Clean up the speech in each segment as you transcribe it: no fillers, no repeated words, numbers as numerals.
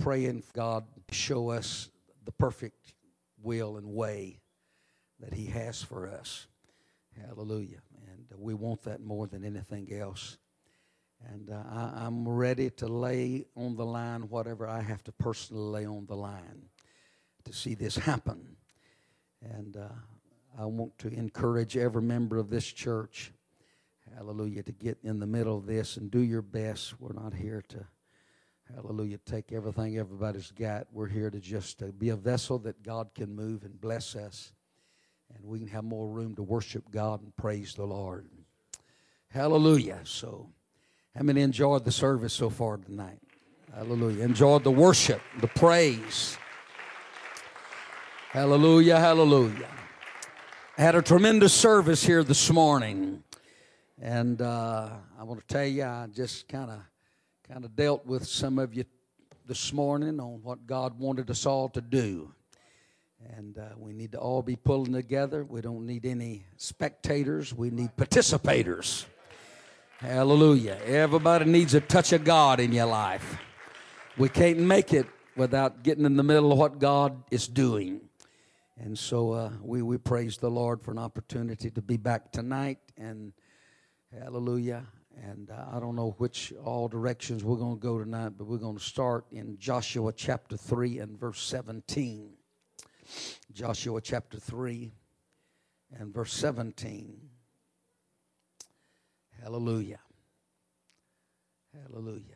praying for God to show us the perfect will and way that He has for us. Hallelujah. And we want that more than anything else. And I'm ready to lay on the line whatever I have to personally lay on the line to see this happen. And I want to encourage every member of this church, hallelujah, to get in the middle of this and do your best. We're not here to, hallelujah, take everything everybody's got. We're here to just be a vessel that God can move and bless us. And we can have more room to worship God and praise the Lord. Hallelujah. So, how many enjoyed the service so far tonight? Hallelujah. Enjoyed the worship, the praise. Hallelujah, hallelujah. I had a tremendous service here this morning. And I want to tell you, I just kind of dealt with some of you this morning on what God wanted us all to do. And we need to all be pulling together. We don't need any spectators. We need participators. Hallelujah. Everybody needs a touch of God in your life. We can't make it without getting in the middle of what God is doing. And so we praise the Lord for an opportunity to be back tonight. And hallelujah. And I don't know which all directions we're going to go tonight, but we're going to start in Joshua chapter 3 and verse 17. Joshua chapter 3 and verse 17. Hallelujah. Hallelujah.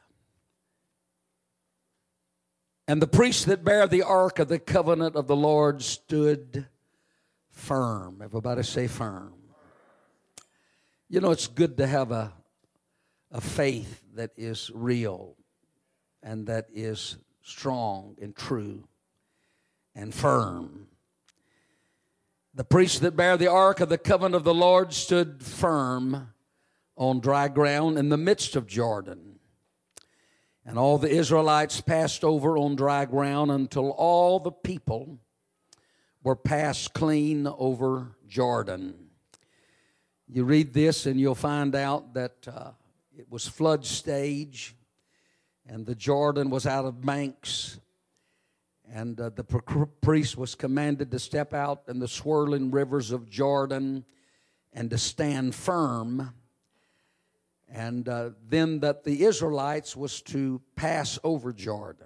And the priests that bare the ark of the covenant of the Lord stood firm. Everybody say firm. You know, it's good to have a faith that is real and that is strong and true and firm. The priests that bare the ark of the covenant of the Lord stood firm on dry ground in the midst of Jordan. And all the Israelites passed over on dry ground until all the people were passed clean over Jordan. You read this and you'll find out that it was flood stage and the Jordan was out of banks. And the priest was commanded to step out in the swirling rivers of Jordan and to stand firm. And then that the Israelites was to pass over Jordan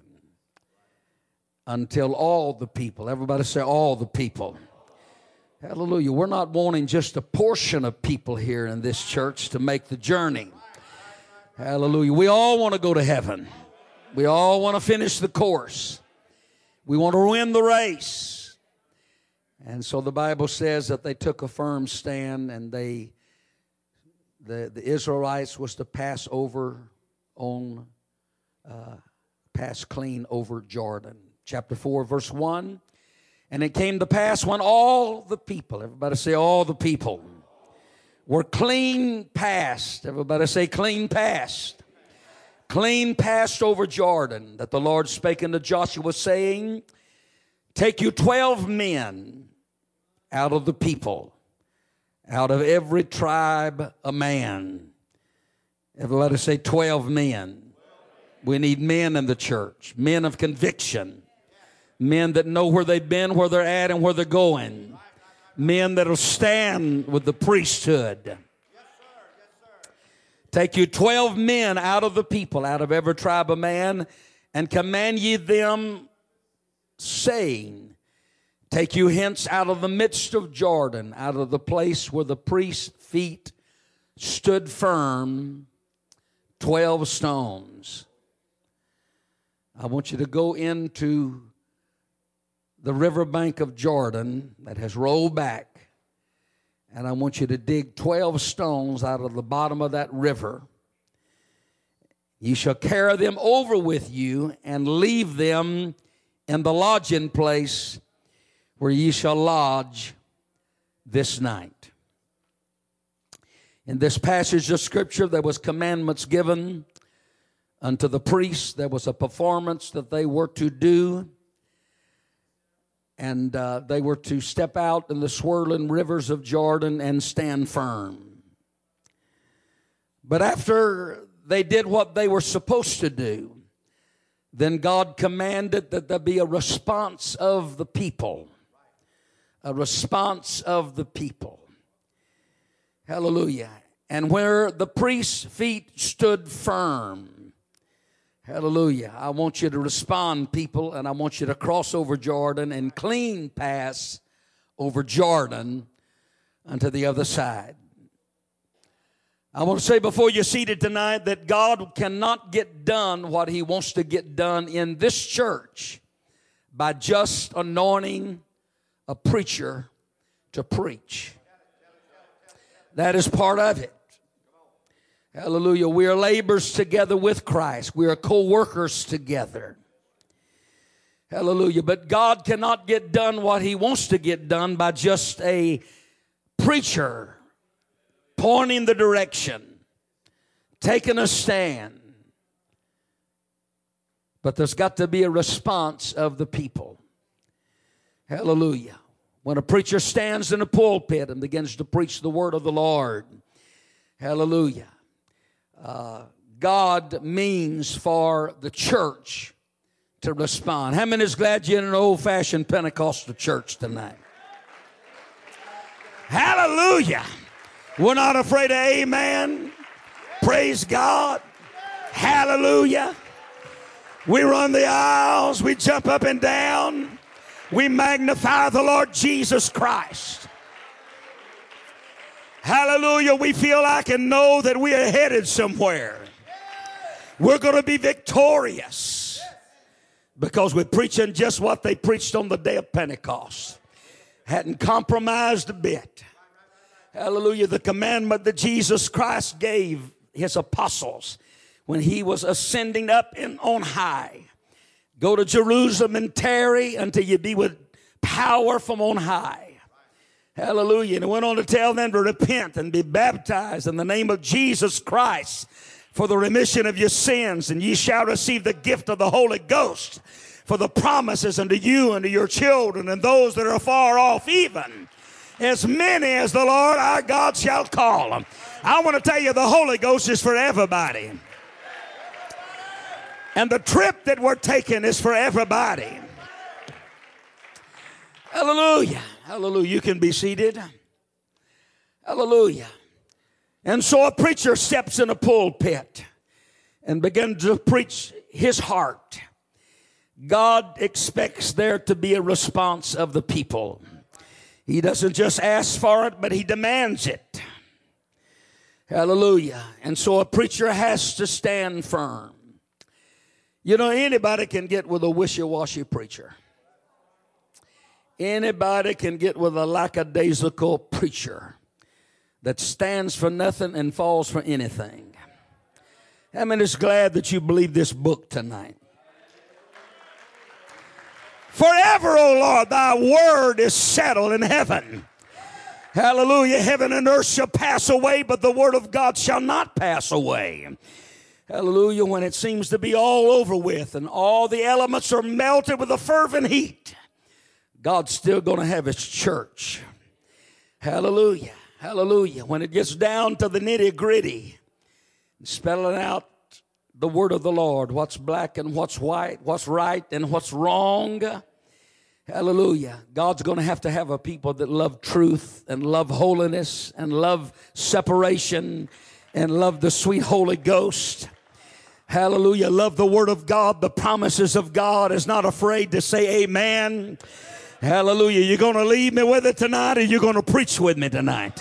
until all the people, everybody say all the people. Hallelujah. We're not wanting just a portion of people here in this church to make the journey. Hallelujah. We all want to go to heaven. We all want to finish the course. We want to win the race. And so the Bible says that they took a firm stand and the Israelites was to pass clean over Jordan. Chapter 4, verse 1. And it came to pass when all the people, everybody say all the people, were clean passed. Everybody say clean passed. Clean passed over Jordan, that the Lord spake unto Joshua, saying, take you 12 men out of the people, out of every tribe a man. Everybody say 12 men. We need men in the church, men of conviction, men that know where they've been, where they're at, and where they're going. Men that will stand with the priesthood. Take you 12 men out of the people, out of every tribe of man, and command ye them, saying, take you hence out of the midst of Jordan, out of the place where the priest's feet stood firm, 12 stones. I want you to go into the riverbank of Jordan that has rolled back. And I want you to dig 12 stones out of the bottom of that river. You shall carry them over with you and leave them in the lodging place where ye shall lodge this night. In this passage of Scripture, there was commandments given unto the priests. There was a performance that they were to do. And they were to step out in the swirling rivers of Jordan and stand firm. But after they did what they were supposed to do, then God commanded that there be a response of the people. A response of the people. Hallelujah. And where the priest's feet stood firm. Hallelujah. I want you to respond, people, and I want you to cross over Jordan and clean pass over Jordan unto the other side. I want to say before you're seated tonight that God cannot get done what He wants to get done in this church by just anointing a preacher to preach. That is part of it. Hallelujah. We are laborers together with Christ. We are co-workers together. Hallelujah. But God cannot get done what He wants to get done by just a preacher pointing the direction, taking a stand. But there's got to be a response of the people. Hallelujah. When a preacher stands in a pulpit and begins to preach the word of the Lord, hallelujah, God means for the church to respond. How many is glad you're in an old-fashioned Pentecostal church tonight? Hallelujah. We're not afraid of amen. Praise God. Hallelujah. We run the aisles. We jump up and down. We magnify the Lord Jesus Christ. Hallelujah. We feel like and know that we are headed somewhere. We're going to be victorious because we're preaching just what they preached on the day of Pentecost. Hadn't compromised a bit. Hallelujah. The commandment that Jesus Christ gave His apostles when He was ascending up on high. Go to Jerusalem and tarry until you be with power from on high. Hallelujah. And He went on to tell them to repent and be baptized in the name of Jesus Christ for the remission of your sins. And ye shall receive the gift of the Holy Ghost for the promises unto you and to your children and those that are far off, even as many as the Lord our God shall call them. I want to tell you, the Holy Ghost is for everybody. And the trip that we're taking is for everybody. Hallelujah. Hallelujah. You can be seated. Hallelujah. And so a preacher steps in a pulpit and begins to preach his heart. God expects there to be a response of the people. He doesn't just ask for it, but He demands it. Hallelujah. And so a preacher has to stand firm. You know, anybody can get with a wishy-washy preacher. Anybody can get with a lackadaisical preacher that stands for nothing and falls for anything. How many is glad that you believe this book tonight? Forever, O Lord, thy word is settled in heaven. Hallelujah. Heaven and earth shall pass away, but the word of God shall not pass away. Hallelujah. When it seems to be all over with and all the elements are melted with a fervent heat, God's still going to have His church. Hallelujah. Hallelujah. When it gets down to the nitty-gritty, spelling out the word of the Lord, what's black and what's white, what's right and what's wrong. Hallelujah. God's going to have a people that love truth and love holiness and love separation and love the sweet Holy Ghost. Hallelujah. Love the word of God, the promises of God, is not afraid to say amen. Hallelujah. You're going to leave me with it tonight, or you're going to preach with me tonight.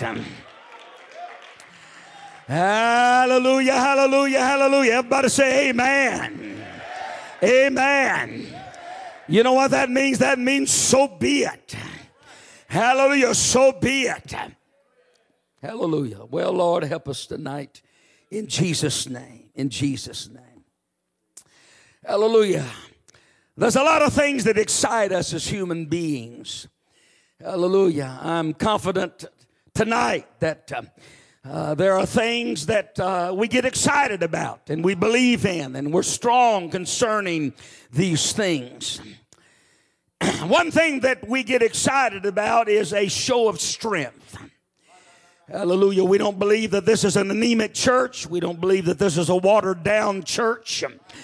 Hallelujah, hallelujah, hallelujah. Everybody say amen. Amen. You know what that means? That means so be it. Hallelujah, so be it. Hallelujah. Well, Lord, help us tonight in Jesus' name. In Jesus' name. Hallelujah. There's a lot of things that excite us as human beings. Hallelujah. I'm confident tonight that there are things that we get excited about and we believe in, and we're strong concerning these things. One thing that we get excited about is a show of strength. Hallelujah. We don't believe that this is an anemic church. We don't believe that this is a watered down church.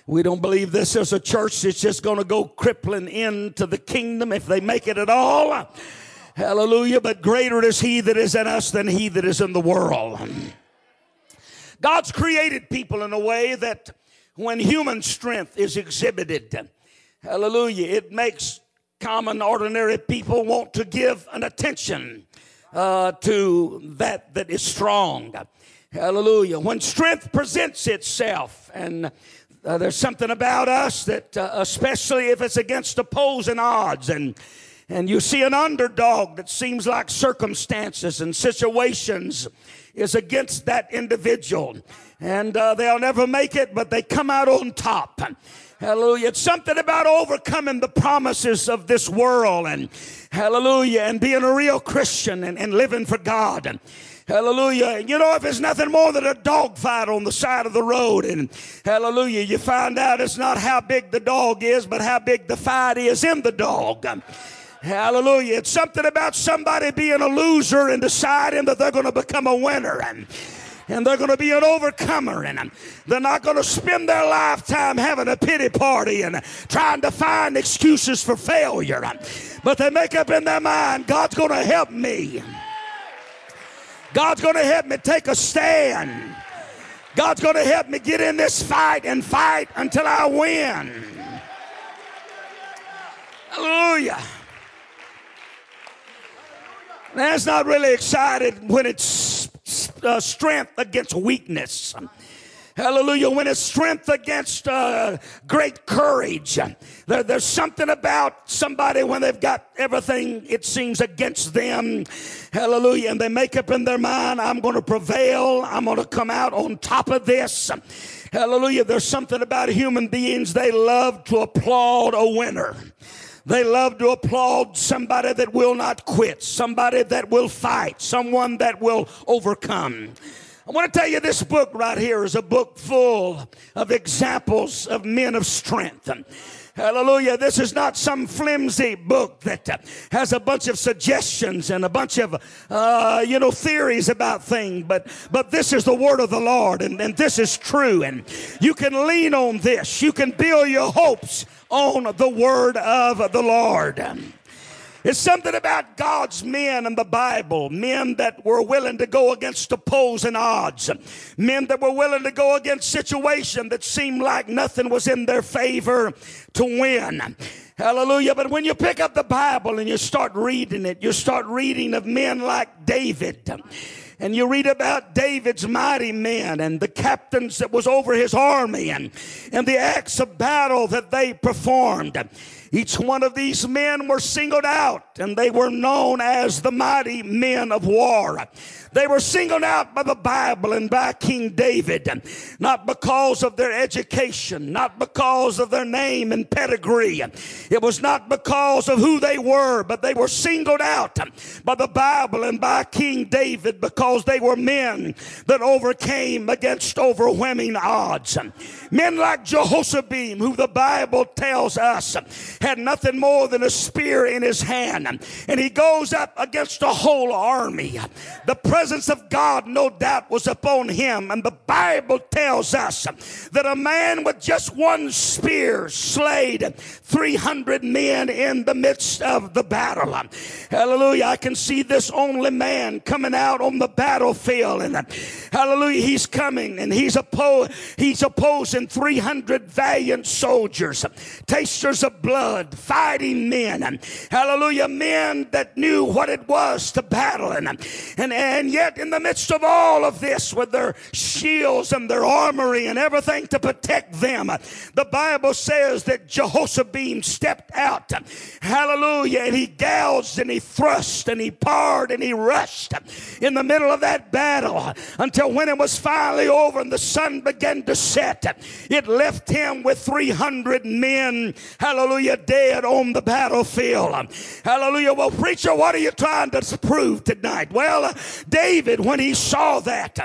We don't believe this is a church that's just going to go crippling into the kingdom if they make it at all. Hallelujah. But greater is he that is in us than he that is in the world. God's created people in a way that when human strength is exhibited, hallelujah, it makes common, ordinary people want to give an attention to that is strong. Hallelujah. When strength presents itself, and there's something about us that, especially if it's against opposing odds, and you see an underdog that seems like circumstances and situations is against that individual, and they'll never make it, but they come out on top. Hallelujah. It's something about overcoming the promises of this world, and hallelujah, and being a real Christian and living for God. Hallelujah. You know, if it's nothing more than a dog fight on the side of the road, and hallelujah, you find out it's not how big the dog is, but how big the fight is in the dog. Hallelujah. It's something about somebody being a loser and deciding that they're going to become a winner, and they're going to be an overcomer, and they're not going to spend their lifetime having a pity party and trying to find excuses for failure. But they make up in their mind, God's going to help me. God's going to help me take a stand. God's going to help me get in this fight and fight until I win. Hallelujah. That's not really excited when it's strength against weakness. Hallelujah. When it's strength against great courage. There's something about somebody when they've got everything, it seems, against them. Hallelujah. And they make up in their mind, I'm going to prevail. I'm going to come out on top of this. Hallelujah. There's something about human beings. They love to applaud a winner. They love to applaud somebody that will not quit, somebody that will fight, someone that will overcome. I want to tell you, this book right here is a book full of examples of men of strength. Hallelujah. This is not some flimsy book that has a bunch of suggestions and a bunch of, theories about things. But this is the word of the Lord, and this is true. And you can lean on this. You can build your hopes on the word of the Lord. It's something about God's men in the Bible, men that were willing to go against opposing odds, men that were willing to go against situations that seemed like nothing was in their favor to win. Hallelujah. But when you pick up the Bible and you start reading it, you start reading of men like David. And you read about David's mighty men and the captains that was over his army and the acts of battle that they performed. Each one of these men were singled out, and they were known as the mighty men of war. They were singled out by the Bible and by King David, not because of their education, not because of their name and pedigree. It was not because of who they were, but they were singled out by the Bible and by King David because they were men that overcame against overwhelming odds. Men like Jehoshaphat, who the Bible tells us had nothing more than a spear in his hand, and he goes up against a whole army. The presence of God, no doubt, was upon him, and the Bible tells us that a man with just one spear slayed 300 men in the midst of the battle. Hallelujah. I can see this only man coming out on the battlefield, and hallelujah, he's coming, and he's opposing 300 valiant soldiers, tasters of blood, fighting men. Hallelujah. Men that knew what it was to battle. And yet in the midst of all of this, with their shields and their armory and everything to protect them, the Bible says that Jehoshaphat stepped out. Hallelujah. And he gouged and he thrust and he parred and he rushed in the middle of that battle until when it was finally over and the sun began to set, it left him with 300 men, hallelujah, dead on the battlefield. Hallelujah. Well, preacher, what are you trying to prove tonight? Well, David, when he saw that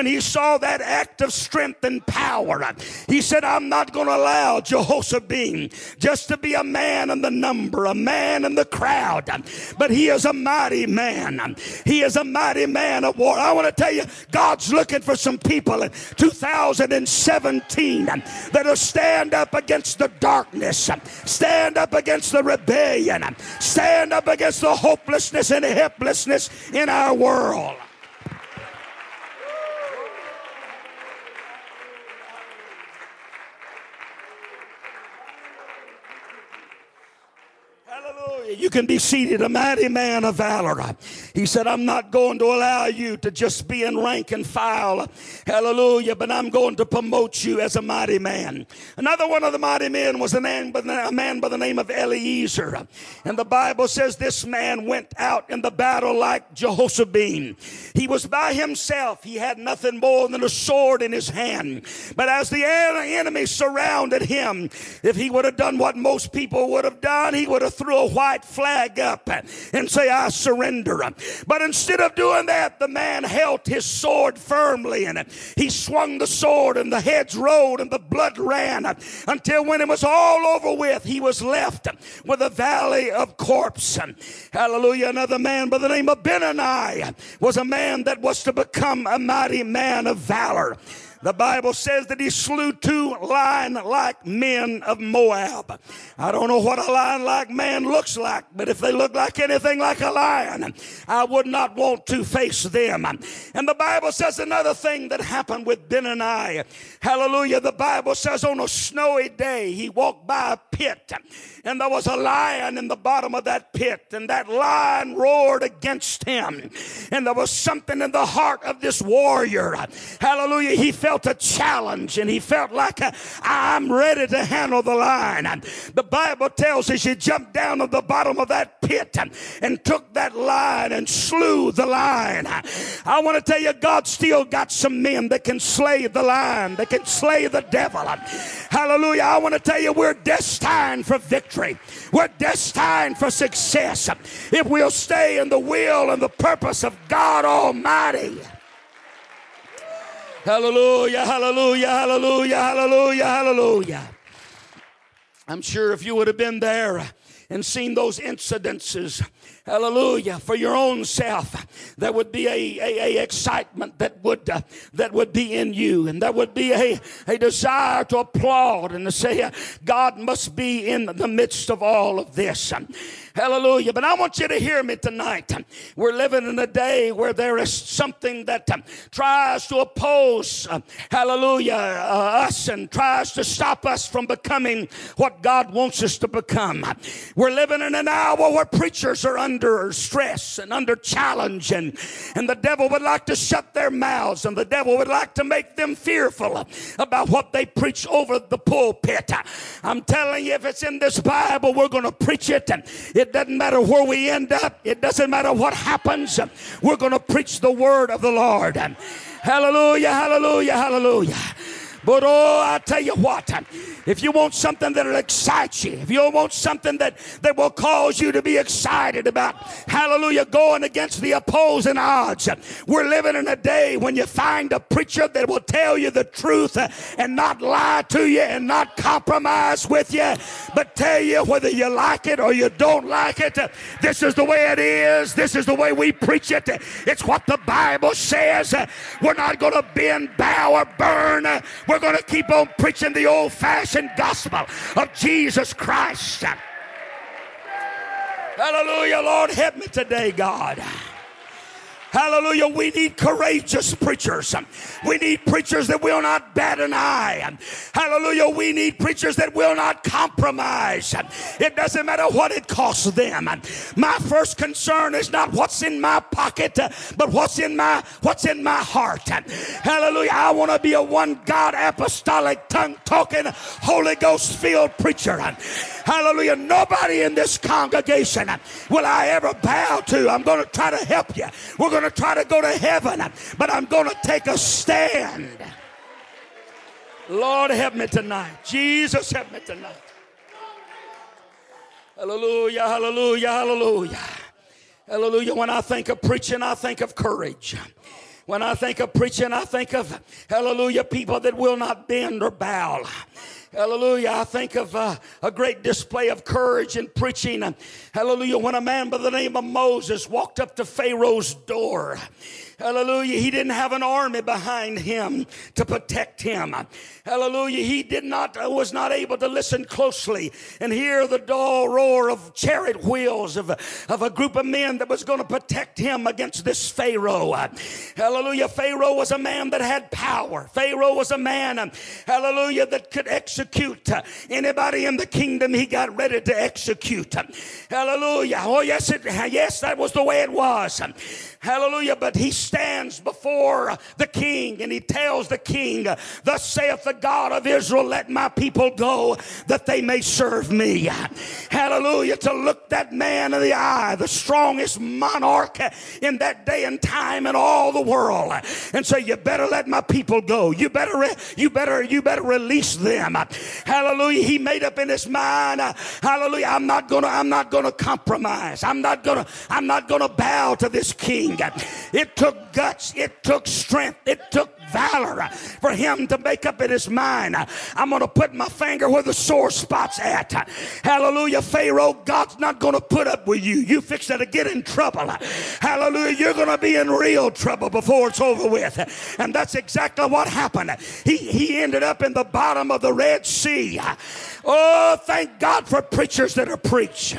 act of strength and power, he said, I'm not going to allow Jehoshaphat just to be a man in the number, a man in the crowd, but he is a mighty man. He is a mighty man of war. I want to tell you, God's looking for some people in 2017 that'll stand up against the darkness, stand up against the rebellion, stand up against the hopelessness and helplessness in our world. You can be seated, a mighty man of valor. He said, I'm not going to allow you to just be in rank and file. Hallelujah. But I'm going to promote you as a mighty man. Another one of the mighty men was a man by the name of Eliezer. And the Bible says this man went out in the battle like Jehoshaphat. He was by himself. He had nothing more than a sword in his hand. But as the enemy surrounded him, if he would have done what most people would have done, he would have threw a white flag up and say, I surrender. But instead of doing that, the man held his sword firmly, and he swung the sword, and the heads rolled and the blood ran until when it was all over with, he was left with a valley of corpse. Hallelujah. Another man by the name of Benani was a man that was to become a mighty man of valor. The Bible says that he slew 2 lion-like men of Moab. I don't know what a lion-like man looks like, but if they look like anything like a lion, I would not want to face them. And the Bible says another thing that happened with Benani. Hallelujah. The Bible says on a snowy day, he walked by a pit, and there was a lion in the bottom of that pit, and that lion roared against him. And there was something in the heart of this warrior. Hallelujah. He felt a challenge, and he felt like, I'm ready to handle the lion. The Bible tells us he jumped down to the bottom of that pit and took that lion and slew the lion. I want to tell you, God still got some men that can slay the lion, that can slay the devil. Hallelujah. I want to tell you, we're destined for victory. We're destined for success if we'll stay in the will and the purpose of God Almighty. Hallelujah, hallelujah, hallelujah, hallelujah, hallelujah. I'm sure if you would have been there and seen those incidences, hallelujah, for your own self, there would be a excitement that would be in you, and there would be a desire to applaud and to say, God must be in the midst of all of this. Hallelujah. But I want you to hear me tonight. We're living in a day where there is something that tries to oppose, hallelujah, us, and tries to stop us from becoming what God wants us to become. We're living in an hour where preachers are under stress and under challenge, and the devil would like to shut their mouths, and the devil would like to make them fearful about what they preach over the pulpit. I'm telling you, if it's in this Bible, we're going to preach it. It doesn't matter where we end up. It doesn't matter what happens. We're going to preach the word of the Lord. Hallelujah, hallelujah, hallelujah. But oh, I tell you what, if you want something that'll excite you, if you want something that will cause you to be excited about, hallelujah, going against the opposing odds, we're living in a day when you find a preacher that will tell you the truth and not lie to you and not compromise with you, but tell you whether you like it or you don't like it. This is the way it is. This is the way we preach it. It's what the Bible says. We're not going to bend, bow, or burn. We're going to keep on preaching the old-fashioned gospel of Jesus Christ. Hallelujah. Lord, help me today, God. Hallelujah. We need courageous preachers. We need preachers that will not bat an eye. Hallelujah. We need preachers that will not compromise. It doesn't matter what it costs them. My first concern is not what's in my pocket, but what's in my heart. Hallelujah. I want to be a one God apostolic tongue talking Holy Ghost filled preacher. Hallelujah. Nobody in this congregation will I ever bow to. I'm going to try to help you. We're going to try to go to heaven, but I'm going to take a stand. Lord, help me tonight. Jesus, help me tonight. Hallelujah, hallelujah, hallelujah. Hallelujah. When I think of preaching, I think of courage. When I think of preaching, I think of, hallelujah, people that will not bend or bow. Hallelujah. I think of a great display of courage in preaching. Hallelujah. When a man by the name of Moses walked up to Pharaoh's door. Hallelujah. He didn't have an army behind him to protect him. Hallelujah. He was not able to listen closely and hear the dull roar of chariot wheels of a group of men that was going to protect him against this Pharaoh. Hallelujah. Pharaoh was a man that had power. Pharaoh was a man, hallelujah, that could execute anybody in the kingdom he got ready to execute. Hallelujah. Oh, yes, that was the way it was. Hallelujah. But he stands before the king and he tells the king, thus saith the God of Israel, let my people go that they may serve me. Hallelujah. To look that man in the eye, the strongest monarch in that day and time in all the world, and say, you better let my people go. You better release them. Hallelujah. He made up in his mind, hallelujah, I'm not gonna compromise. I'm not gonna bow to this king. It took guts, it took strength, it took valor for him to make up in his mind, I'm going to put my finger where the sore spot's at. Hallelujah. Pharaoh, God's not going to put up with you. You fix it to get in trouble. Hallelujah. You're going to be in real trouble before it's over with. And that's exactly what happened. He ended up in the bottom of the Red Sea. Oh, thank God for preachers that are preach.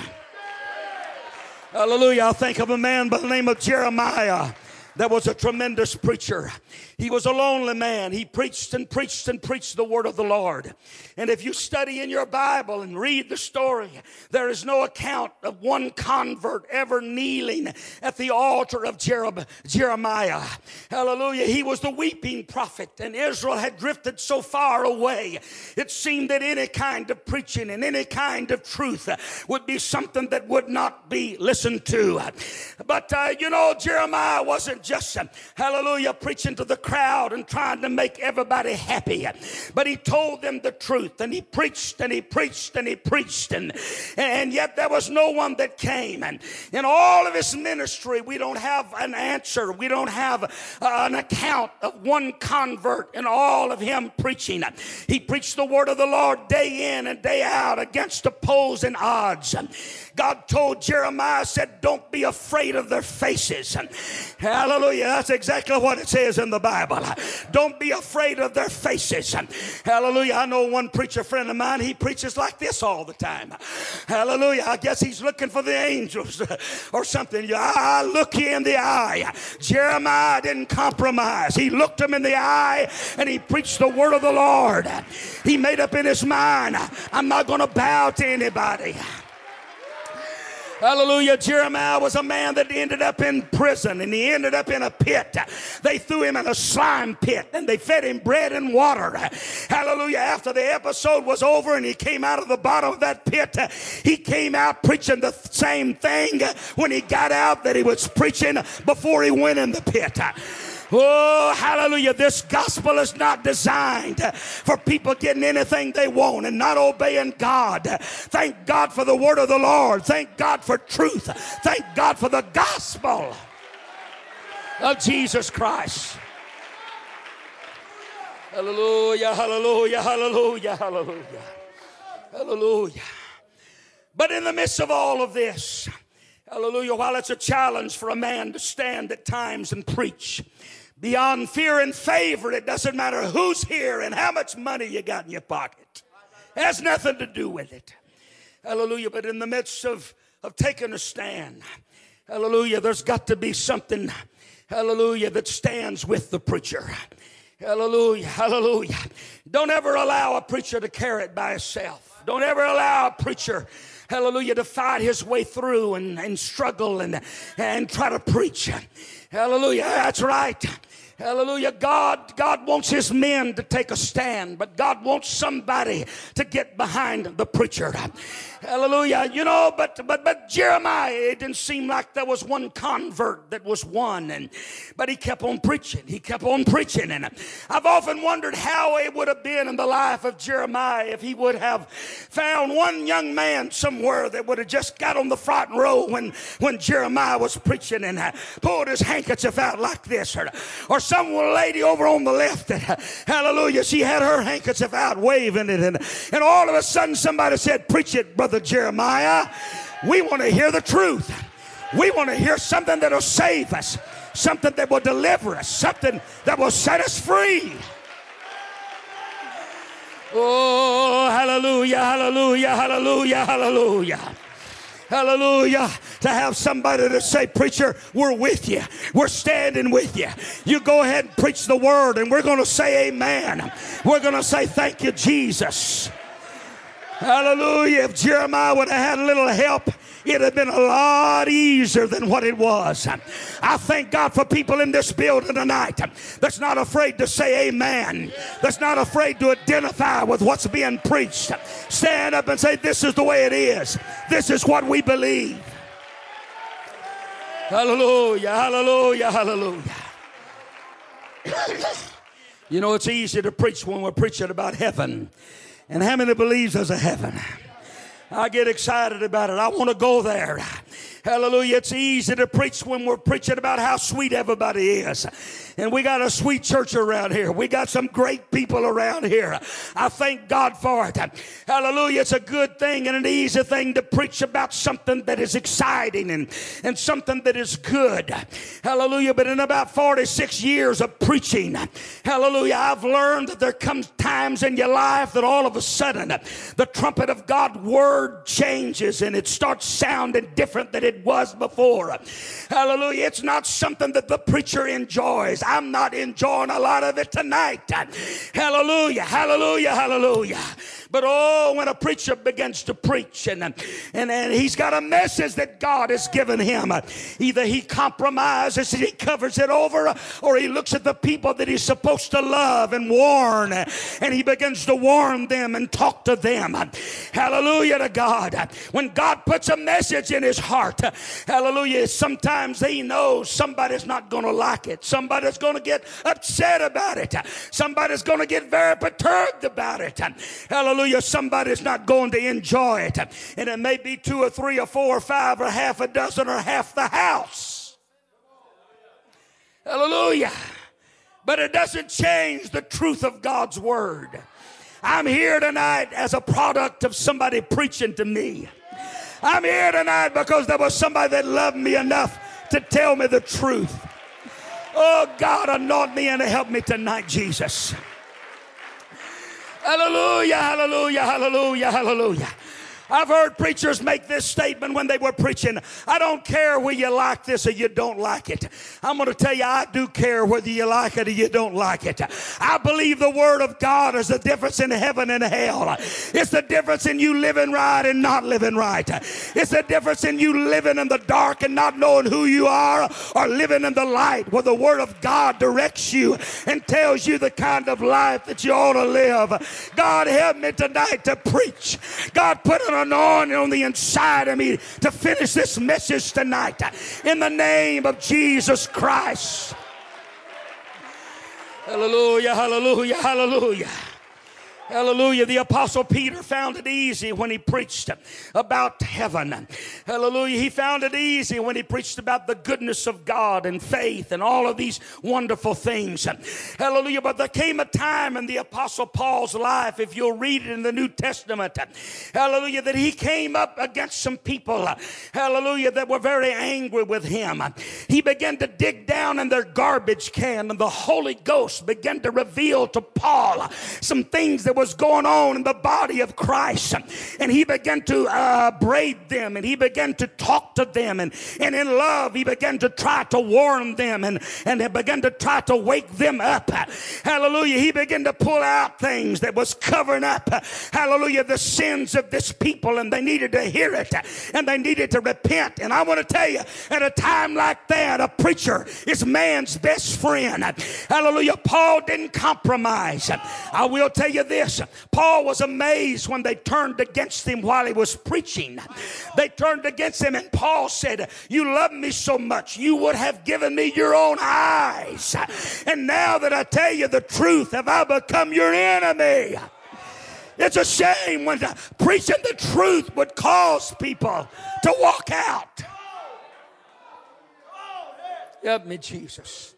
Hallelujah. I think of a man by the name of Jeremiah that was a tremendous preacher. He was a lonely man. He preached and preached and preached the word of the Lord. And if you study in your Bible and read the story, there is no account of one convert ever kneeling at the altar of Jeremiah. Hallelujah. He was the weeping prophet, and Israel had drifted so far away. It seemed that any kind of preaching and any kind of truth would be something that would not be listened to. But, Jeremiah wasn't just, hallelujah, preaching to the crowd and trying to make everybody happy. But he told them the truth, and he preached and he preached and he preached, and yet there was no one that came. And in all of his ministry, we don't have an answer. We don't have an account of one convert in all of him preaching. He preached the word of the Lord day in and day out against opposing odds. God told Jeremiah, said, don't be afraid of their faces. Hallelujah. That's exactly what it says in the Bible. Don't be afraid of their faces. Hallelujah. I know one preacher friend of mine, he preaches like this all the time. Hallelujah. I guess he's looking for the angels or something. I look you in the eye. Jeremiah didn't compromise. He looked him in the eye and he preached the word of the Lord. He made up in his mind, I'm not going to bow to anybody. Hallelujah. Jeremiah was a man that ended up in prison, and he ended up in a pit. They threw him in a slime pit and they fed him bread and water. Hallelujah. After the episode was over and he came out of the bottom of that pit, he came out preaching the same thing when he got out that he was preaching before he went in the pit. Oh, hallelujah. This gospel is not designed for people getting anything they want and not obeying God. Thank God for the word of the Lord. Thank God for truth. Thank God for the gospel of Jesus Christ. Hallelujah, hallelujah, hallelujah, hallelujah, hallelujah. But in the midst of all of this, hallelujah, while it's a challenge for a man to stand at times and preach, beyond fear and favor, it doesn't matter who's here and how much money you got in your pocket. It has nothing to do with it. Hallelujah. But in the midst of taking a stand, hallelujah, there's got to be something, hallelujah, that stands with the preacher. Hallelujah, hallelujah. Don't ever allow a preacher to carry it by himself. Don't ever allow a preacher, hallelujah, to fight his way through and struggle and try to preach. Hallelujah, that's right. Hallelujah. God wants his men to take a stand, but God wants somebody to get behind the preacher. Hallelujah. But Jeremiah, it didn't seem like there was one convert that was won, but he kept on preaching. He kept on preaching. And I've often wondered how it would have been in the life of Jeremiah if he would have found one young man somewhere that would have just got on the front row when Jeremiah was preaching and pulled his handkerchief out like this, or some lady over on the left that, hallelujah, she had her handkerchief out waving it. And all of a sudden somebody said, preach it, Brother Jeremiah. We want to hear the truth. We want to hear something that will save us, something that will deliver us, something that will set us free. Oh, hallelujah, hallelujah, hallelujah, hallelujah. Hallelujah. To have somebody to say, preacher, we're with you. We're standing with you. You go ahead and preach the word, and we're going to say amen. We're going to say thank you, Jesus. Hallelujah. If Jeremiah would have had a little help, it'd have been a lot easier than what it was. I thank God for people in this building tonight that's not afraid to say amen, that's not afraid to identify with what's being preached. Stand up and say, this is the way it is. This is what we believe. Hallelujah, hallelujah, hallelujah. You know, it's easy to preach when we're preaching about heaven. And how many believes there's a heaven? I get excited about it. I want to go there. Hallelujah. It's easy to preach when we're preaching about how sweet everybody is. And we got a sweet church around here. We got some great people around here. I thank God for it. Hallelujah. It's a good thing and an easy thing to preach about something that is exciting and something that is good. Hallelujah. But in about 46 years of preaching, hallelujah, I've learned that there comes times in your life that all of a sudden the trumpet of God's word changes and it starts sounding different than it was before. Hallelujah. It's not something that the preacher enjoys. I'm not enjoying a lot of it tonight. Hallelujah, hallelujah, hallelujah. But oh, when a preacher begins to preach and he's got a message that God has given him, either he compromises and he covers it over, or he looks at the people that he's supposed to love and warn, and he begins to warn them and talk to them. Hallelujah to God. When God puts a message in his heart, hallelujah, sometimes he knows somebody's not going to like it. Somebody's going to get upset about it. Somebody's going to get very perturbed about it. Hallelujah. Somebody's not going to enjoy it. And it may be 2 or 3 or 4 or 5 or half a dozen or half the house. Hallelujah. But it doesn't change the truth of God's word. I'm here tonight as a product of somebody preaching to me. I'm here tonight because there was somebody that loved me enough to tell me the truth. Oh, God, anoint me and help me tonight, Jesus. Hallelujah, hallelujah, hallelujah, hallelujah. I've heard preachers make this statement when they were preaching. I don't care whether you like this or you don't like it. I'm going to tell you, I do care whether you like it or you don't like it. I believe the word of God is the difference in heaven and hell. It's the difference in you living right and not living right. It's the difference in you living in the dark and not knowing who you are, or living in the light where the word of God directs you and tells you the kind of life that you ought to live. God, help me tonight to preach. God, put an anointing on the inside of me to finish this message tonight in the name of Jesus Christ. Hallelujah, hallelujah, hallelujah. Hallelujah. The Apostle Peter found it easy when he preached about heaven. Hallelujah. He found it easy when he preached about the goodness of God and faith and all of these wonderful things. Hallelujah. But there came a time in the Apostle Paul's life, if you'll read it in the New Testament, hallelujah, that he came up against some people, hallelujah, that were very angry with him. He began to dig down in their garbage can, and the Holy Ghost began to reveal to Paul some things that was going on in the body of Christ. And he began to upbraid them, and he began to talk to them, and in love he began to try to warn them, and he began to try to wake them up. Hallelujah. He began to pull out things that was covering up, hallelujah, the sins of this people, and they needed to hear it, and they needed to repent. And I want to tell you, at a time like that, a preacher is man's best friend. Hallelujah. Paul didn't compromise. I will tell you this. Paul was amazed when they turned against him while he was preaching. They turned against him, and Paul said, you love me so much, you would have given me your own eyes. And now that I tell you the truth, have I become your enemy? It's a shame when preaching the truth would cause people to walk out. Help me, Jesus.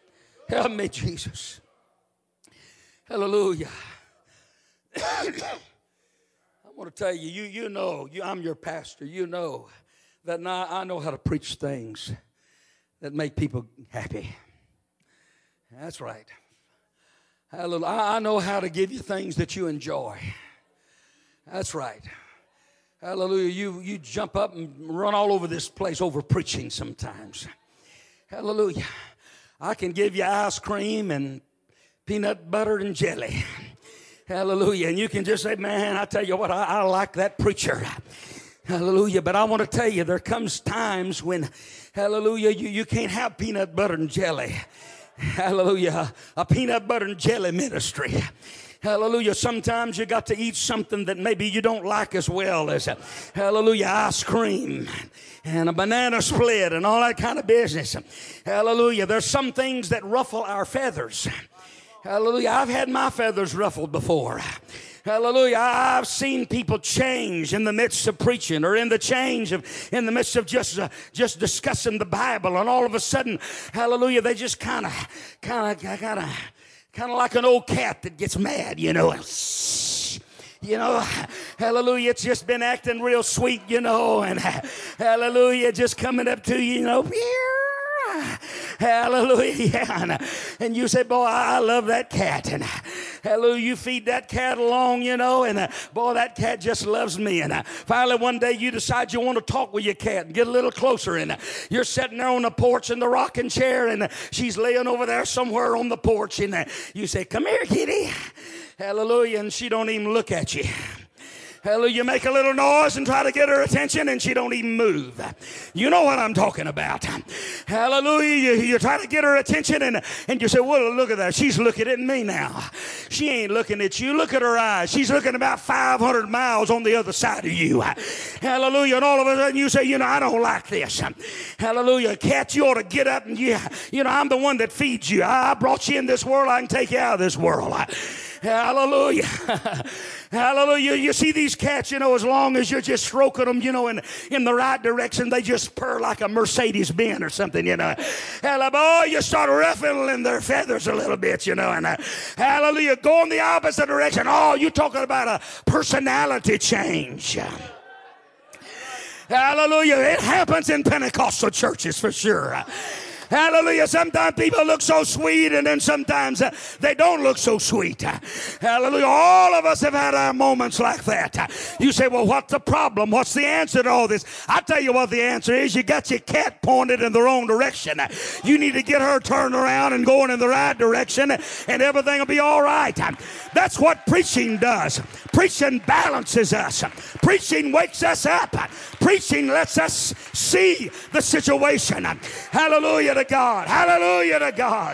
Help me, Jesus. Hallelujah. I want to tell you, you know, I'm your pastor. You know that now I know how to preach things that make people happy. That's right. Hallelujah. I know how to give you things that you enjoy. That's right. Hallelujah. You jump up and run all over this place over preaching sometimes. Hallelujah. I can give you ice cream and peanut butter and jelly. Hallelujah. And you can just say, man, I tell you what, I like that preacher. Hallelujah. But I want to tell you, there comes times when, hallelujah, you can't have peanut butter and jelly. Hallelujah. A peanut butter and jelly ministry. Hallelujah. Sometimes you got to eat something that maybe you don't like as well as, hallelujah, ice cream and a banana split and all that kind of business. Hallelujah. There's some things that ruffle our feathers. Hallelujah. I've had my feathers ruffled before. Hallelujah. I've seen people change in the midst of preaching or in the midst of just discussing the Bible, and all of a sudden, hallelujah, they just kind of like an old cat that gets mad, you know. You know, hallelujah, it's just been acting real sweet, you know, and hallelujah, just coming up to you, you know. Hallelujah. Yeah. And you say, boy, I love that cat. And hallelujah, you feed that cat along, you know, and boy, that cat just loves me. And finally one day you decide you want to talk with your cat and get a little closer. And you're sitting there on the porch in the rocking chair, and she's laying over there somewhere on the porch. And you say, come here, kitty. Hallelujah. And she don't even look at you. Hallelujah, you make a little noise and try to get her attention, and she don't even move. You know what I'm talking about. Hallelujah, you try to get her attention, and you say, well, look at that. She's looking at me now. She ain't looking at you. Look at her eyes. She's looking about 500 miles on the other side of you. Hallelujah, and all of a sudden you say, you know, I don't like this. Hallelujah, cat, you ought to get up, and you know, I'm the one that feeds you. I brought you in this world. I can take you out of this world. Hallelujah. Hallelujah. You see these cats, you know, as long as you're just stroking them, you know, in the right direction, they just purr like a Mercedes-Benz or something, you know. Hallelujah. Boy, you start ruffling their feathers a little bit, you know, and hallelujah, go in the opposite direction. Oh, you're talking about a personality change. Hallelujah. It happens in Pentecostal churches for sure. Hallelujah. Sometimes people look so sweet, and then sometimes they don't look so sweet. Hallelujah. All of us have had our moments like that. You say, well, what's the problem? What's the answer to all this? I tell you what the answer is. You got your cat pointed in the wrong direction. You need to get her turned around and going in the right direction, and everything will be all right. That's what preaching does. Preaching balances us. Preaching wakes us up. Preaching lets us see the situation. Hallelujah to God. Hallelujah to God.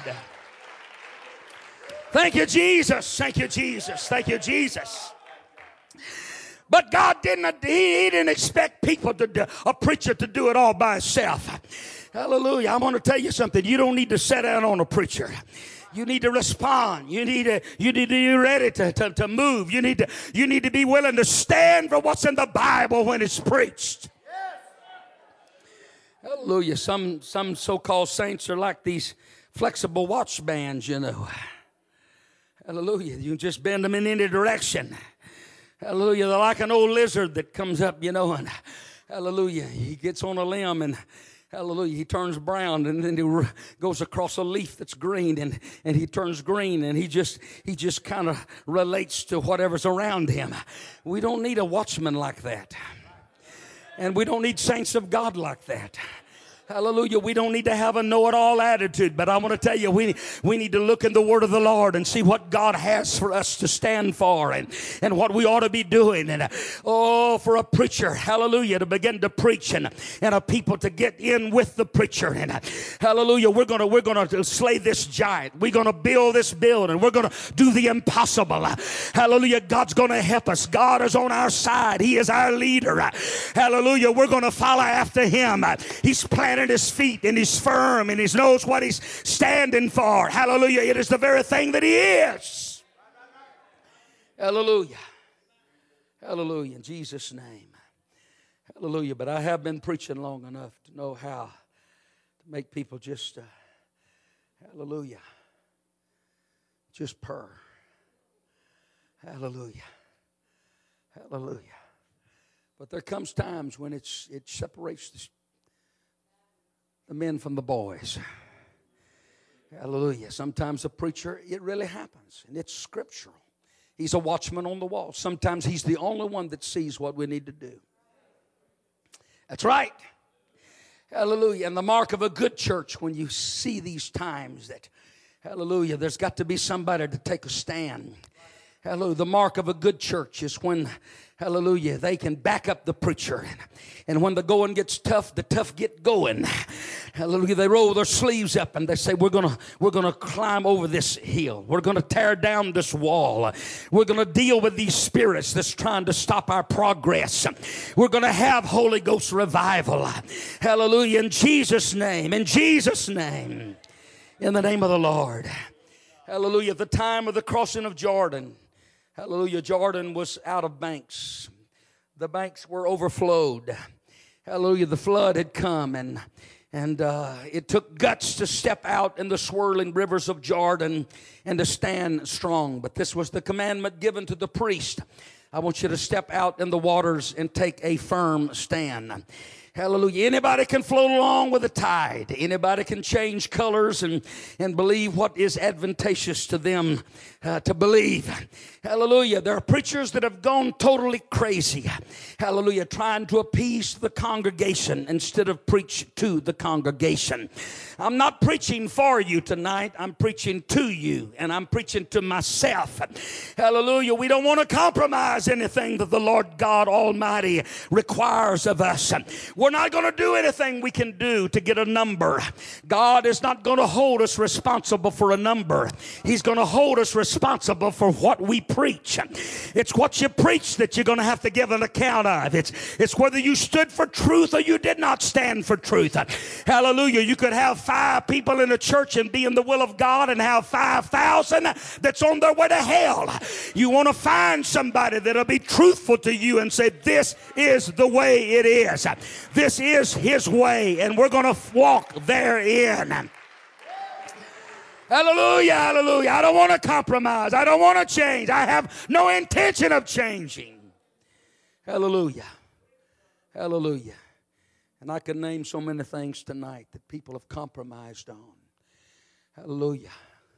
Thank you, Jesus. Thank you, Jesus. Thank you, Jesus. But God didn't expect people a preacher to do it all by himself. Hallelujah. I'm going to tell you something. You don't need to sit down on a preacher. You need to respond. You need to be ready to move. You need to be willing to stand for what's in the Bible when it's preached. Hallelujah. Some so-called saints are like these flexible watch bands, you know. Hallelujah. You can just bend them in any direction. Hallelujah. They're like an old lizard that comes up, you know, and hallelujah, he gets on a limb, and hallelujah, he turns brown, and then he goes across a leaf that's green, and he turns green, and he just kind of relates to whatever's around him. We don't need a watchman like that. And we don't need saints of God like that. Hallelujah. We don't need to have a know-it-all attitude, but I want to tell you, we need to look in the Word of the Lord and see what God has for us to stand for, and what we ought to be doing. And for a preacher, hallelujah, to begin to preach, and a people to get in with the preacher. And hallelujah, we're gonna slay this giant. We're gonna build this building. We're gonna do the impossible. Hallelujah. God's gonna help us. God is on our side. He is our leader. Hallelujah. We're gonna follow after him. He's planted his feet, and he's firm, and he knows what he's standing for. Hallelujah. It is the very thing that he is. Hallelujah. Hallelujah. In Jesus' name. Hallelujah. But I have been preaching long enough to know how to make people just, hallelujah, just purr. Hallelujah. Hallelujah. But there comes times when it separates the men from the boys. Hallelujah. Sometimes a preacher, it really happens, and it's scriptural. He's a watchman on the wall. Sometimes he's the only one that sees what we need to do. That's right. Hallelujah. And the mark of a good church, when you see these times that, hallelujah, there's got to be somebody to take a stand. Hallelujah. The mark of a good church is when, hallelujah, they can back up the preacher. And when the going gets tough, the tough get going. Hallelujah. They roll their sleeves up and they say, we're gonna climb over this hill. We're gonna tear down this wall. We're gonna deal with these spirits that's trying to stop our progress. We're gonna have Holy Ghost revival. Hallelujah. In Jesus' name. In Jesus' name. In the name of the Lord. Hallelujah. At the time of the crossing of Jordan, hallelujah, Jordan was out of banks. The banks were overflowed. Hallelujah, the flood had come, and it took guts to step out in the swirling rivers of Jordan and to stand strong. But this was the commandment given to the priest. I want you to step out in the waters and take a firm stand. Hallelujah. Anybody can float along with the tide. Anybody can change colors and believe what is advantageous to them to believe. Hallelujah. There are preachers that have gone totally crazy. Hallelujah. Trying to appease the congregation instead of preach to the congregation. I'm not preaching for you tonight. I'm preaching to you, and I'm preaching to myself. Hallelujah. We don't want to compromise anything that the Lord God Almighty requires of us. We're not going to do anything we can do to get a number. God is not going to hold us responsible for a number. He's going to hold us responsible for what we preach. It's what you preach that you're going to have to give an account of. It's whether you stood for truth or you did not stand for truth. Hallelujah. You could have 5 people in a church and be in the will of God and have 5,000 that's on their way to hell. You want to find somebody that'll be truthful to you and say, this is the way it is. This is his way, and we're going to walk therein. Hallelujah, hallelujah. I don't want to compromise. I don't want to change. I have no intention of changing. Hallelujah. Hallelujah. And I can name so many things tonight that people have compromised on. Hallelujah.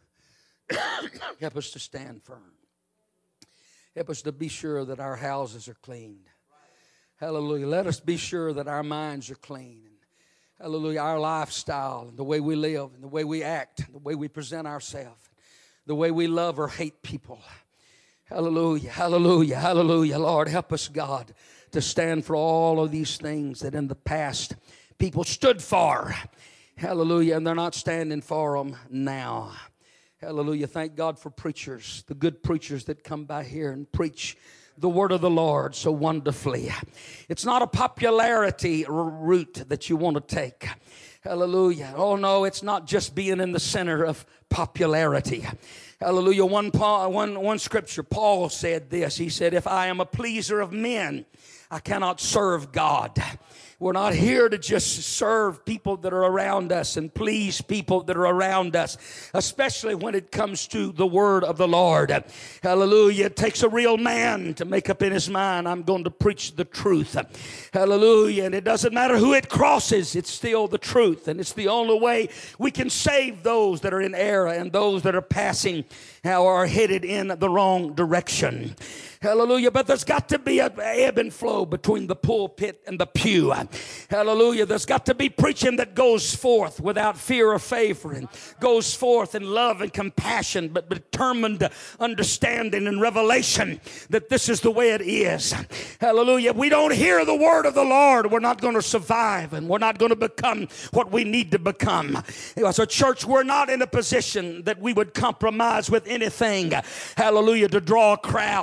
Help us to stand firm. Help us to be sure that our houses are cleaned. Hallelujah. Let us be sure that our minds are clean. And hallelujah. Our lifestyle and the way we live and the way we act, and the way we present ourselves, the way we love or hate people. Hallelujah. Hallelujah. Hallelujah. Lord, help us, God, to stand for all of these things that in the past people stood for. Hallelujah. And they're not standing for them now. Hallelujah. Thank God for preachers, the good preachers that come by here and preach the word of the Lord so wonderfully. It's not a popularity route that you want to take. Hallelujah. Oh no, it's not just being in the center of popularity. Hallelujah. One scripture, Paul said this. He said, if I am a pleaser of men, I cannot serve God. We're not here to just serve people that are around us and please people that are around us, especially when it comes to the word of the Lord. Hallelujah. It takes a real man to make up in his mind, I'm going to preach the truth. Hallelujah. And it doesn't matter who it crosses, it's still the truth. And it's the only way we can save those that are in error and those that are passing or are headed in the wrong direction. Hallelujah. But there's got to be an ebb and flow between the pulpit and the pew. Hallelujah. There's got to be preaching that goes forth without fear or favor and goes forth in love and compassion, but determined understanding and revelation that this is the way it is. Hallelujah. If we don't hear the word of the Lord, we're not going to survive and we're not going to become what we need to become. As a church, we're not in a position that we would compromise with anything. Hallelujah. To draw a crowd and to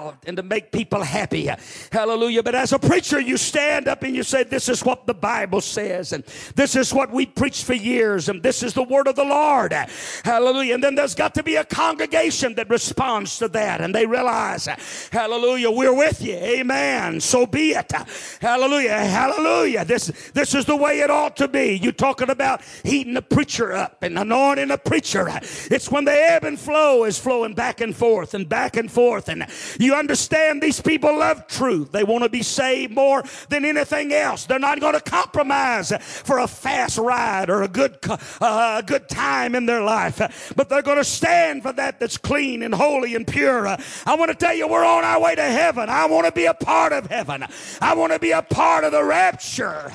make people happy. Hallelujah. But as a preacher, you stand up and you say, this is what the Bible says, and this is what we preached for years, and this is the word of the Lord. Hallelujah. And then there's got to be a congregation that responds to that, and they realize, hallelujah, we're with you. Amen. So be it. Hallelujah. Hallelujah. This is the way it ought to be. You're talking about heating the preacher up and anointing the preacher. It's when the ebb and flow is flowing back and forth and back and forth. And you understand these people love truth. They want to be saved more than anything else. They're not going to compromise for a fast ride or a good time in their life. But they're going to stand for that that's clean and holy and pure. I want to tell you, we're on our way to heaven. I want to be a part of heaven. I want to be a part of the rapture.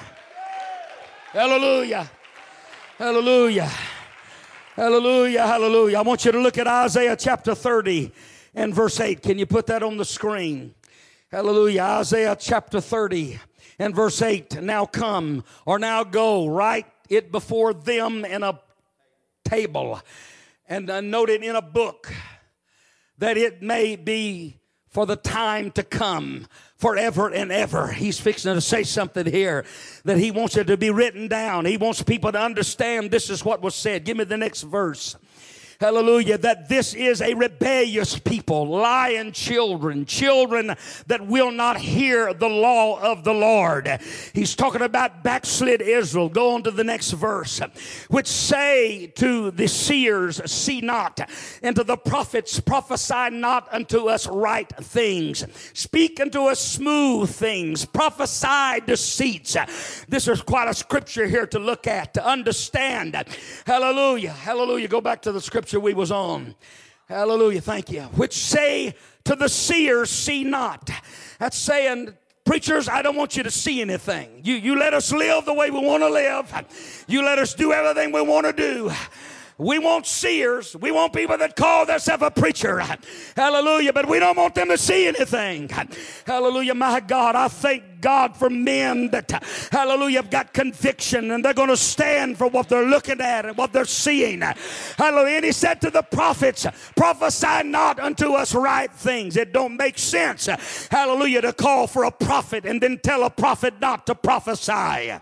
Hallelujah. Hallelujah. Hallelujah. Hallelujah. I want you to look at Isaiah chapter 30 and verse 8. Can you put that on the screen? Hallelujah. Isaiah chapter 30 and verse 8. Now come, or now go, write it before them in a table, and note it in a book, that it may be for the time to come, forever and ever. He's fixing to say something here that he wants it to be written down. He wants people to understand this is what was said. Give me the next verse. Hallelujah, that this is a rebellious people, lying children that will not hear the law of the Lord. He's talking about backslid Israel. Go on to the next verse. Which say to the seers, see not, and to the prophets, prophesy not unto us right things. Speak unto us smooth things. Prophesy deceits. This is quite a scripture here to look at, to understand. Hallelujah, hallelujah. Go back to the scripture we was on. Hallelujah. Thank you. Which say to the seers, see not. That's saying, preachers, I don't want you to see anything. You let us live the way we want to live. You let us do everything we want to do. We want seers. We want people that call themselves a preacher. Hallelujah. But we don't want them to see anything. Hallelujah. My God, I thank God for men that, hallelujah, have got conviction, and they're going to stand for what they're looking at and what they're seeing. Hallelujah. And he said to the prophets, prophesy not unto us right things. It don't make sense, hallelujah, to call for a prophet and then tell a prophet not to prophesy.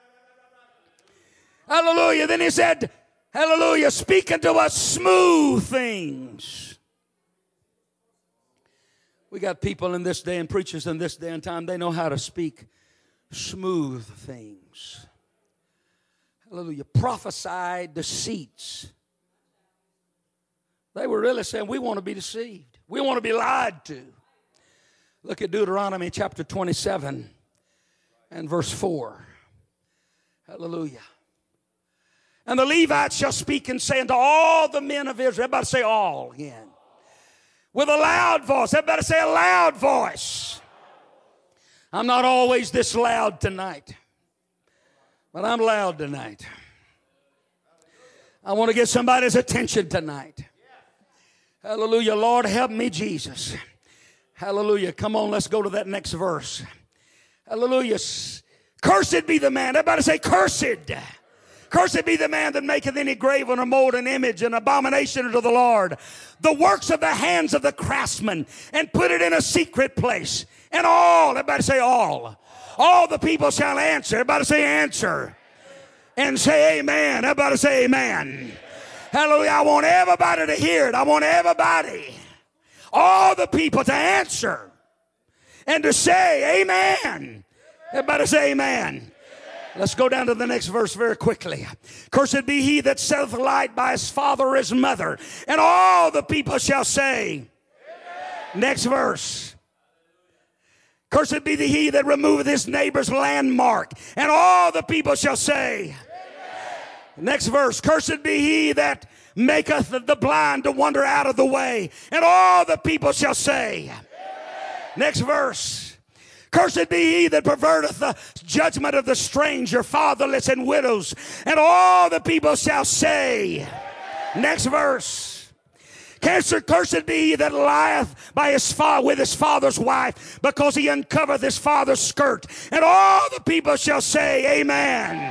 Hallelujah. Then he said, hallelujah, speak unto us smooth things. We got people in this day and preachers in this day and time, they know how to speak smooth things. Hallelujah. Prophesy deceits. They were really saying, we want to be deceived. We want to be lied to. Look at Deuteronomy chapter 27 and verse 4. Hallelujah. And the Levites shall speak and say unto all the men of Israel. Everybody say all again. With a loud voice. Everybody say a loud voice. I'm not always this loud tonight, but I'm loud tonight. I want to get somebody's attention tonight. Hallelujah. Lord, help me, Jesus. Hallelujah. Come on, let's go to that next verse. Hallelujah. Cursed be the man. Everybody say cursed. Cursed be the man that maketh any graven or molten image, an abomination unto the Lord. The works of the hands of the craftsman, and put it in a secret place. And all, everybody say all the people shall answer. Everybody say answer. And say amen. Everybody say amen. Hallelujah. I want everybody to hear it. I want everybody, all the people, to answer and to say amen. Everybody say amen. Let's go down to the next verse very quickly. Cursed be he that setteth light by his father or his mother, and all the people shall say, amen. Next verse. Cursed be the he that removeth his neighbor's landmark, and all the people shall say, amen. Next verse. Cursed be he that maketh the blind to wander out of the way, and all the people shall say, amen. Next verse. Cursed be he that perverteth the judgment of the stranger, fatherless, and widows, and all the people shall say. Amen. Next verse. Cursed be he that lieth by with his father's wife, because he uncovereth his father's skirt, and all the people shall say, amen.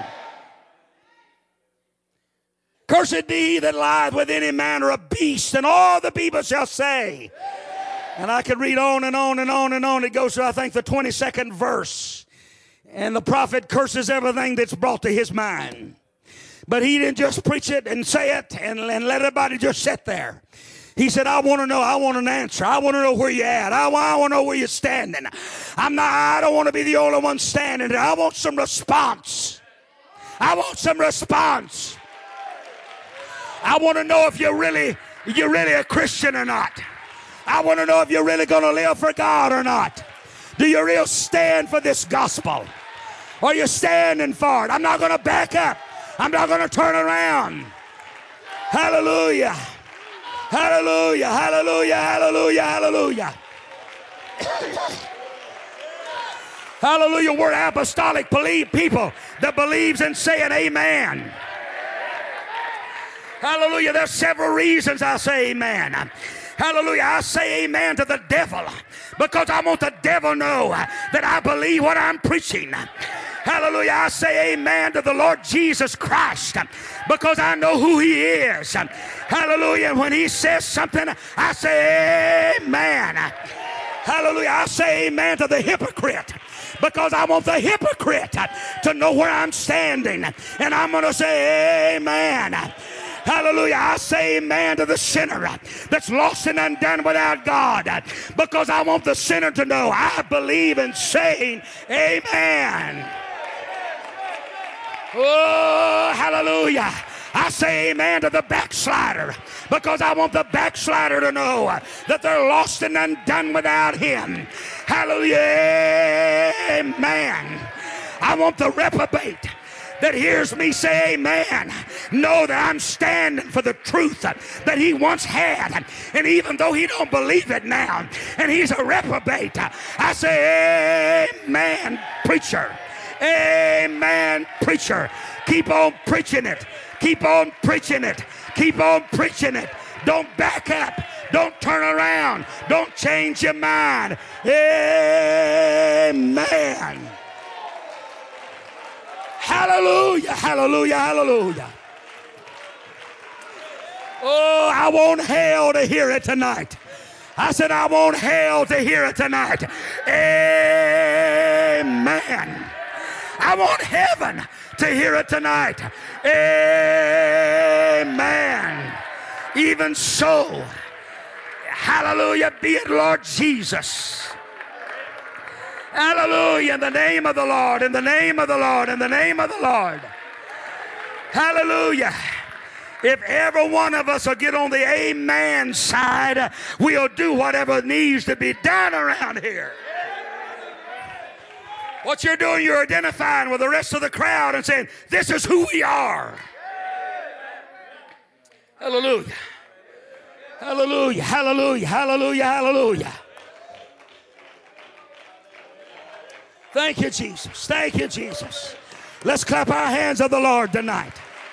Cursed be he that lieth with any man or a beast, and all the people shall say. Amen. And I could read on and on and on and on. It goes to, I think, the 22nd verse. And the prophet curses everything that's brought to his mind. But he didn't just preach it and say it and let everybody just sit there. He said, I want to know. I want an answer. I want to know where you're at. I want to know where you're standing. I don't want to be the only one standing there. I want some response. I want some response. I want to know if you're really a Christian or not. I want to know if you're really going to live for God or not. Do you really stand for this gospel? Are you standing for it? I'm not going to back up. I'm not going to turn around. Hallelujah. Hallelujah. Hallelujah. Hallelujah. Hallelujah. Hallelujah. We're apostolic people that believes in saying amen. Hallelujah. There's several reasons I say amen. Hallelujah. I say amen to the devil because I want the devil to know that I believe what I'm preaching. Hallelujah. I say amen to the Lord Jesus Christ because I know who he is. Hallelujah. When he says something, I say amen. Hallelujah. I say amen to the hypocrite because I want the hypocrite to know where I'm standing. And I'm going to say amen. Hallelujah. I say amen to the sinner that's lost and undone without God because I want the sinner to know I believe in saying amen. Oh, hallelujah. I say amen to the backslider because I want the backslider to know that they're lost and undone without him. Hallelujah. Amen. I want the reprobate that hears me say amen know that I'm standing for the truth that he once had, and even though he don't believe it now and he's a reprobate, I say amen, preacher. Amen, preacher. Keep on preaching it. Keep on preaching it. Keep on preaching it. Don't back up. Don't turn around. Don't change your mind. Amen. Hallelujah, hallelujah, hallelujah. Oh, I want hell to hear it tonight. I said, I want hell to hear it tonight. Amen. I want heaven to hear it tonight. Amen. Even so, hallelujah, be it Lord Jesus. Hallelujah, in the name of the Lord, in the name of the Lord, in the name of the Lord. Hallelujah. If every one of us will get on the amen side, we'll do whatever needs to be done around here. What you're doing, you're identifying with the rest of the crowd and saying, this is who we are. Hallelujah. Hallelujah, hallelujah, hallelujah, hallelujah. Thank you, Jesus. Thank you, Jesus. Let's clap our hands of the Lord tonight.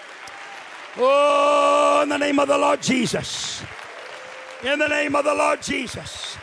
Oh, in the name of the Lord Jesus. In the name of the Lord Jesus.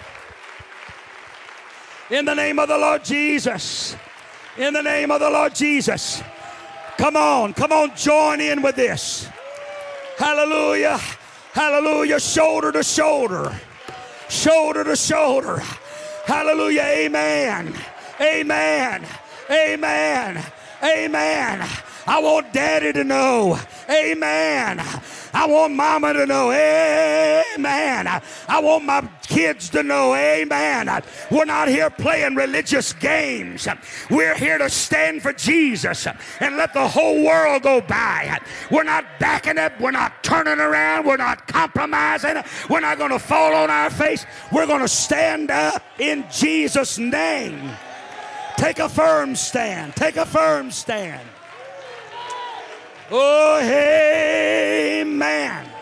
In the name of the Lord Jesus. In the name of the Lord Jesus. Come on, join in with this. Hallelujah. Hallelujah. Shoulder to shoulder. Shoulder to shoulder. Hallelujah. Amen. Amen. Amen. Amen. I want daddy to know. Amen. I want mama to know. Amen. I want my kids to know. Amen. We're not here playing religious games. We're here to stand for Jesus and let the whole world go by. We're not backing up. We're not turning around. We're not compromising. We're not going to fall on our face. We're going to stand up in Jesus' name. Take a firm stand. Take a firm stand. Oh, amen.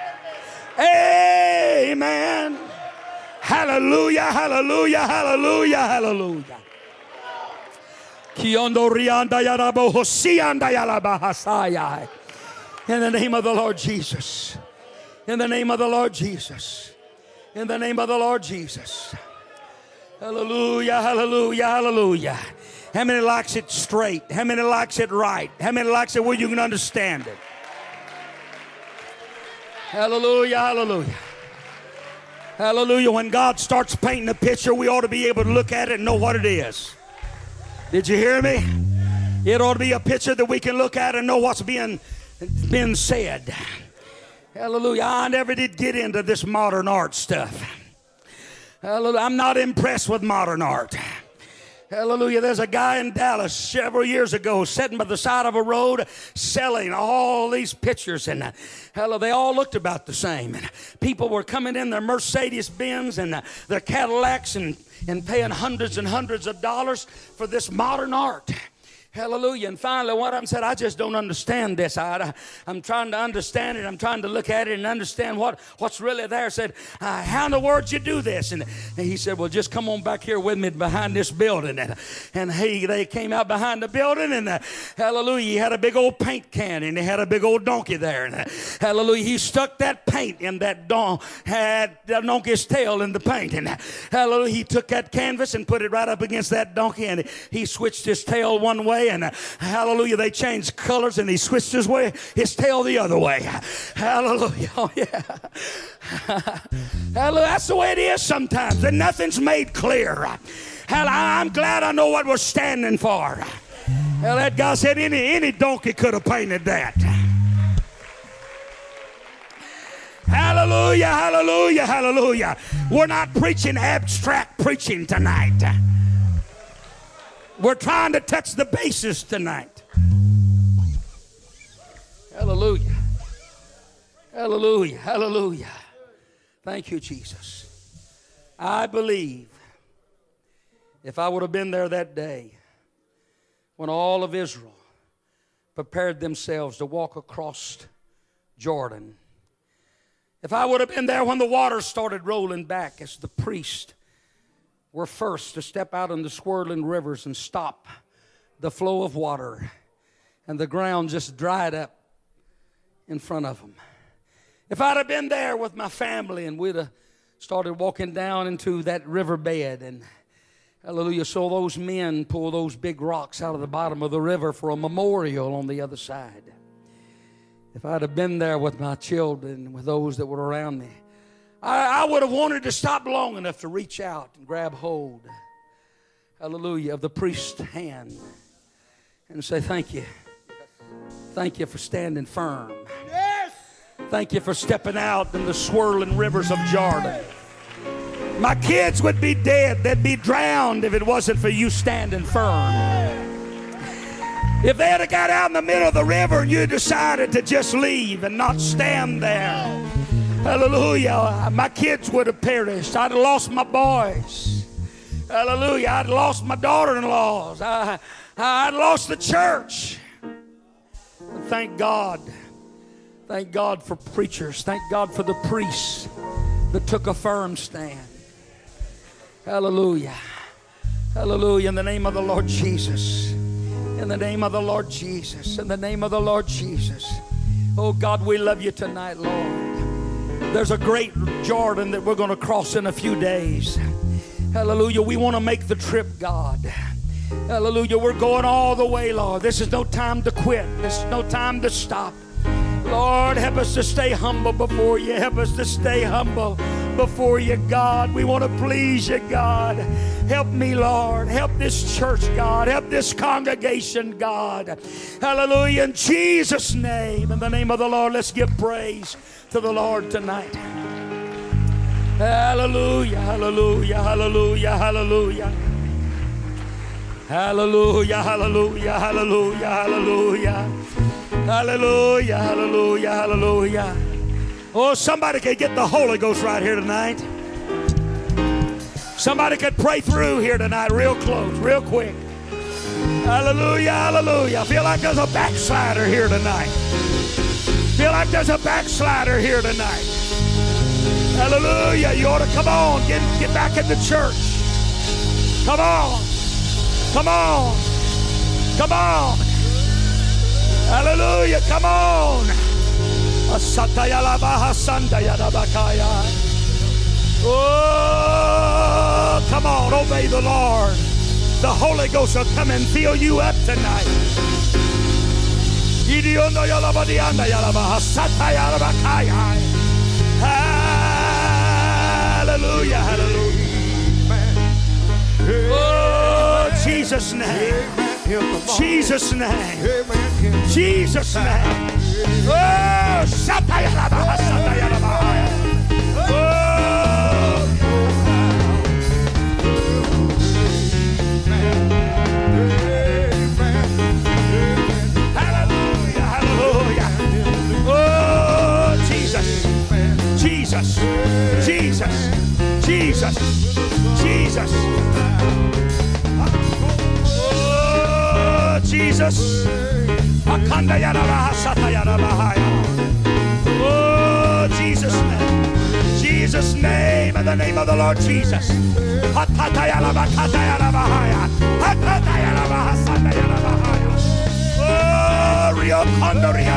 Amen. Hallelujah, hallelujah, hallelujah, hallelujah. In the name of the Lord Jesus. In the name of the Lord Jesus. In the name of the Lord Jesus. Hallelujah, hallelujah, hallelujah. How many likes it straight? How many likes it right? How many likes it where you can understand it? Hallelujah, hallelujah. Hallelujah. When God starts painting a picture, we ought to be able to look at it and know what it is. Did you hear me? It ought to be a picture that we can look at and know what's being said. Hallelujah. I never did get into this modern art stuff. Hallelujah. I'm not impressed with modern art. Hallelujah. There's a guy in Dallas several years ago sitting by the side of a road selling all these pictures, and they all looked about the same. And people were coming in their Mercedes-Benz and their Cadillacs and paying hundreds and hundreds of dollars for this modern art. Hallelujah. And finally, one of them said, I just don't understand this. I'm trying to understand it. I'm trying to look at it and understand what's really there. I said, how in the world you do this? And he said, well, just come on back here with me behind this building. And they came out behind the building, and hallelujah, he had a big old paint can, and he had a big old donkey there. And hallelujah, he stuck that paint in that donkey's tail in the paint. And hallelujah, he took that canvas and put it right up against that donkey, and he switched his tail one way. And hallelujah, they changed colors, and he switched his tail the other way. Hallelujah. Oh, yeah. Hallelujah. That's the way it is sometimes, and nothing's made clear. I'm glad I know what we're standing for. That guy said any donkey could have painted that. Hallelujah, hallelujah, hallelujah. We're not preaching abstract preaching tonight. We're trying to touch the bases tonight. Hallelujah. Hallelujah. Hallelujah. Thank you, Jesus. I believe if I would have been there that day when all of Israel prepared themselves to walk across Jordan, if I would have been there when the waters started rolling back as the priests were first to step out in the swirling rivers and stop the flow of water, and the ground just dried up in front of them. If I'd have been there with my family and we'd have started walking down into that riverbed, and hallelujah, so those men pull those big rocks out of the bottom of the river for a memorial on the other side. If I'd have been there with my children, with those that were around me, I would have wanted to stop long enough to reach out and grab hold, hallelujah, of the priest's hand and say, thank you. Thank you for standing firm. Yes. Thank you for stepping out in the swirling rivers of Jordan. My kids would be dead. They'd be drowned if it wasn't for you standing firm. If they had got out in the middle of the river and you decided to just leave and not stand there, hallelujah, my kids would have perished. I'd have lost my boys. Hallelujah, I'd lost my daughter-in-laws. I'd lost the church. But thank God. Thank God for preachers. Thank God for the priests that took a firm stand. Hallelujah. Hallelujah. In the name of the Lord Jesus. In the name of the Lord Jesus. In the name of the Lord Jesus. Oh God, we love you tonight, Lord. There's a great Jordan that we're going to cross in a few days. Hallelujah. We want to make the trip, God. Hallelujah. We're going all the way, Lord. This is no time to quit. This is no time to stop. Lord, help us to stay humble before you. Help us to stay humble before you, God. We want to please you, God. Help me, Lord. Help this church, God. Help this congregation, God. Hallelujah. In Jesus' name, in the name of the Lord, let's give praise to the Lord tonight. Hallelujah, hallelujah, hallelujah, hallelujah. Hallelujah, hallelujah, hallelujah, hallelujah. Hallelujah, hallelujah, hallelujah. Oh, somebody could get the Holy Ghost right here tonight. Somebody could pray through here tonight real close, real quick. Hallelujah, hallelujah. I feel like there's a backslider here tonight. Feel like there's a backslider here tonight. Hallelujah. You ought to come on. Get back in the church. Come on. Come on. Come on. Hallelujah. Come on. Oh, come on. Obey the Lord. The Holy Ghost will come and fill you up tonight. Hallelujah. Hallelujah, hallelujah. Oh, Jesus' name. Jesus' name. Jesus' name. Oh, Shatayalabaha, Shatayalabaha. Oh, hallelujah, hallelujah. Oh, Jesus. Jesus. Jesus. Jesus. Jesus. Oh, Jesus. Oh, Jesus' name. Jesus' name, in the name of the Lord Jesus. Oh, Rio Condoria.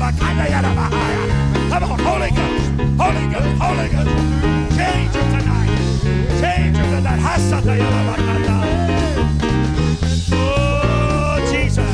Come on, Holy Ghost. Holy Ghost. Holy Ghost. Change it tonight. Change it tonight. Oh, Jesus.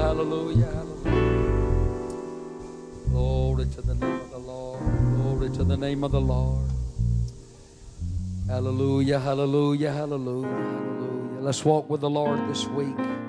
hallelujah, hallelujah. Glory to the name of the Lord. Glory to the name of the Lord. Hallelujah, hallelujah, hallelujah, hallelujah. Let's walk with the Lord this week.